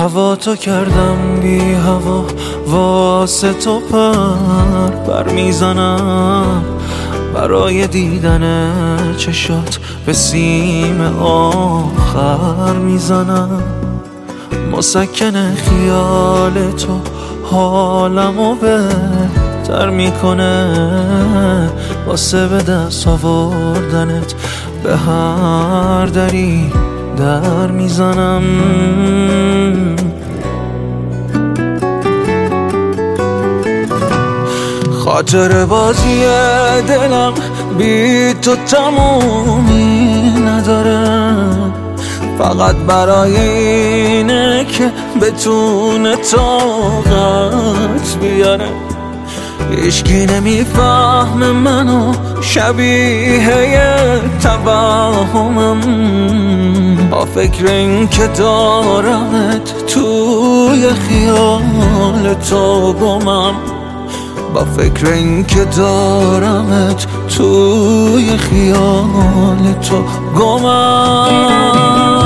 هوا تو کردم بی هوا، واسه تو پر میزنم، برای دیدن چشات به سیم آخر میزنم. مسکن خیال تو حالمو بهتر میکنه، واسه به دست آوردنت به هر دری در میزنم. خاطر بازی دلم بی تو تمومی نداره، فقط برای اینه که بتونه طاقت بیاره. هیچکی نمیفهمه منو، شبیه توهمم، با فکر این که دارمت توی خیال تو گمم، با فکر این که دارمت توی خیال تو گمم.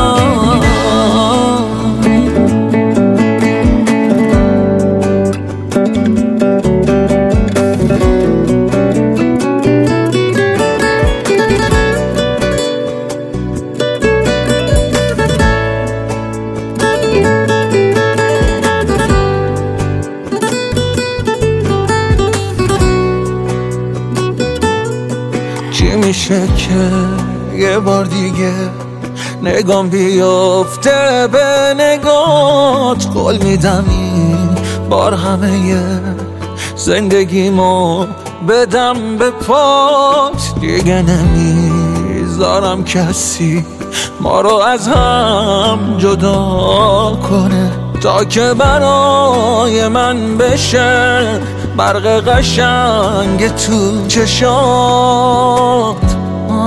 چی میشه که یه بار دیگه نگام بیفته به نگات؟ قول میدم این بار همه زندگیمو بدم به پات. دیگه نمیذارم کسی ما رو از هم جدا کنه، تا که برای من بشه برق قشنگ تو چشات.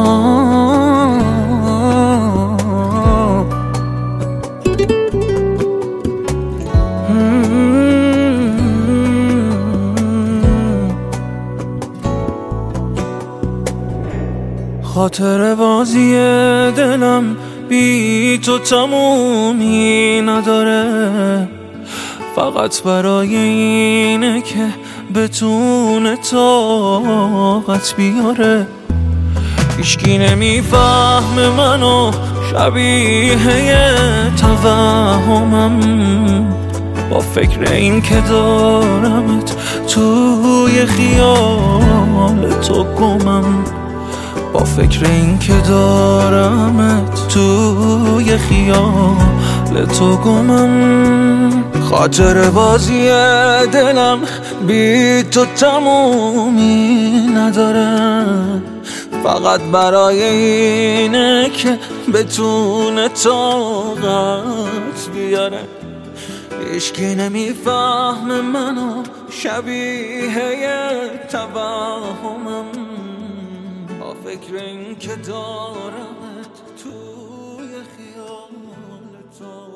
خاطر بازی دلم بی تو تمومی نداره، فقط برای اینه که بتونه طاقت بیاره. هیچکی نمیفهمه منو، شبیه توهمم، با فکر این که دارمت توی خیال تو گمم، با فکر این که دارمت توی خیال تو گمم. خاطر بازی دلم بی تو تمومی نداره، فقط برای اینه که بتونه طاقت بیاره. هیچکی نمیفهمه منو، شبیه توهمم، با فکر این که دارمت توی خیال تو